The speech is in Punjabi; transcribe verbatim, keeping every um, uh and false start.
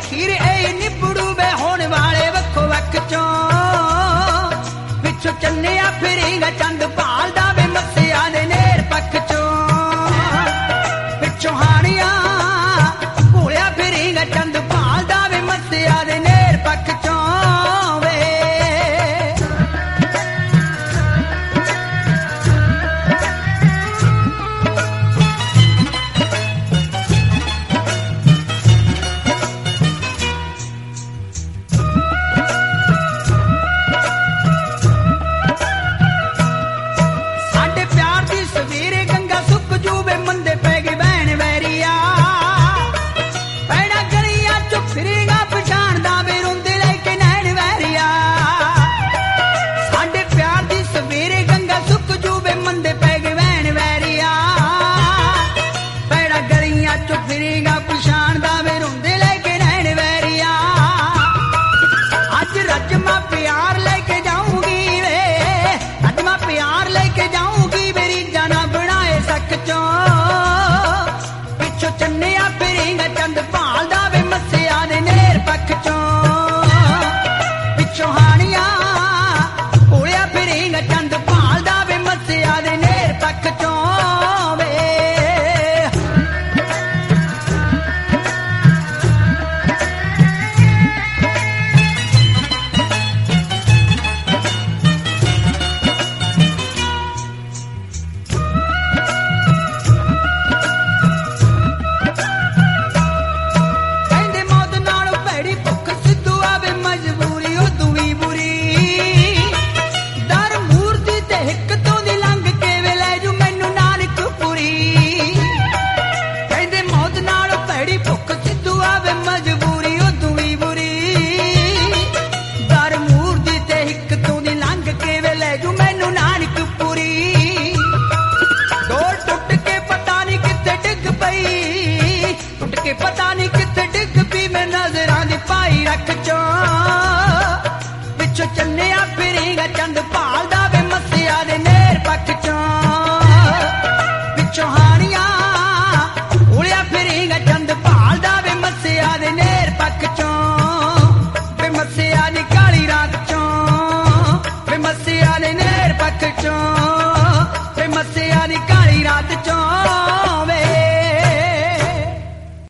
ਅਖੀਰ ਇਹ ਨਿਬੜੂ ਵੇ ਹੋਣ ਵਾਲੇ ਵੱਖੋ ਵੱਖ ਚੋਂ ਪਿੱਛੋਂ ਚੰਨਿਆ ਫਿਰੇਗਾ ਚੰਦ ਭਾਲਦਾ ਵੇ ਮੱਸਿਆ ਦੇ ਨੇਰ ਪੱਖ ਚੋਂ ਪਿੱਛੋਂ ਹਾਣੀਆਂ ਘੋਲਿਆ ਫਿਰੇਗਾ ਚੰਦ ਭਾਲਦਾ ਵੇ ਮੱਸਿਆ ਦੇ ਨੇਰ ਪੱਖ ਚੋਂ ਵੇ ਸਵੇਰੇ ਗੰਗਾ ਸੁੱਕ ਜੂਵੇ ਮੰਦੇ ਪੈ ਗਏ ਬਹਿਣ ਵੈਰੀਆ ਪੈਣਾ ਗਲੀਆਂ ਚੋਂ ਫਿਰੇਗਾ ਪਛਾਣਦਾ ਵੇ ਰੋਂਦੇ ਲੈ ਕੇ ਨੈਣ ਵੈਰੀਆ ਸਾਡੇ ਪਿਆਰ ਦੀ ਸਵੇਰੇ ਗੰਗਾ ਸੁੱਕ ਜੂਵੇ ਮੰਦੇ ਪੈ ਗਏ ਬਹਿਣ ਵੈਰੀਆ ਪੈਣਾ ਗਲੀਆਂ ਚੋਂ ਫਿਰੇਗਾ ਪਛਾਣਦਾ ਵੇ ਰੋਂਦੇ ਲੈ ਕੇ ਨੈਣ ਵੈਰੀਆ ਅੱਜ ਰੱਜਮਾ ਪਿਆਰ ਲੈ ਕੇ ਜਾਊਂਗੀ ਵੇ ਅੱਜ ਮੈਂ ਪਿਆਰ ਲੈ ਕੇ ਜਾਊਂਗੀ ਪਿੱਛੋਂ ਚੰਨਿਆ ਫਿਰੇਗਾ ਚੰਦ ਭਾਲਦਾ ਵੇ ਮੱਸਿਆ ਦੇ ਨੇਰ ਪੱਖ ਚੋਂ ਪਿੱਛੋਂ ਹਾਣੀਆਂ ਘੋਲਿਆ ਫਿਰੇਗਾ ਚੰਦ ਭਾਲਦਾ ਵੇ ਮੱਸਿਆ ਦੇ ਨੇਰ ਪੱਖ ਚੋਂ ਵੇ ਪਤਾ ਨਹੀਂ ਕਿੱਥੇ ਡਿੱਗ ਪਈ ਮੈਂ ਨਜ਼ਰਾਂ ਦੀ ਪਾਈ ਰੱਖ ਚੋਂ ਪਿੱਛੋਂ ਚੰਨਿਆ ਫਿਰੇਗਾ ਚੰਦ ਭਾਲਦਾ ਵੇ ਮੱਸਿਆ ਦੇ ਨੇਰ ਪੱਖ ਚੋਂ ਪਿੱਛੋਂ ਹਾਣੀਆਂ ਘੋਲਿਆ ਫਿਰੇਗਾ ਚੰਦ ਭਾਲਦਾ ਵੇ ਮੱਸਿਆ ਦੇ ਨੇਰ ਪੱਖ ਚੋਂ ਵੇ ਮੱਸਿਆ ਦੀ ਕਾਲੀ ਰਾਤ ਚੋਂ ਵੇ ਮੱਸਿਆ ਦੇ ਨੇਰ ਪੱਖ ਚੋਂ ਵੇ ਮੱਸਿਆ ਦੀ ਕਾਲੀ ਰਾਤ ਚੋਂ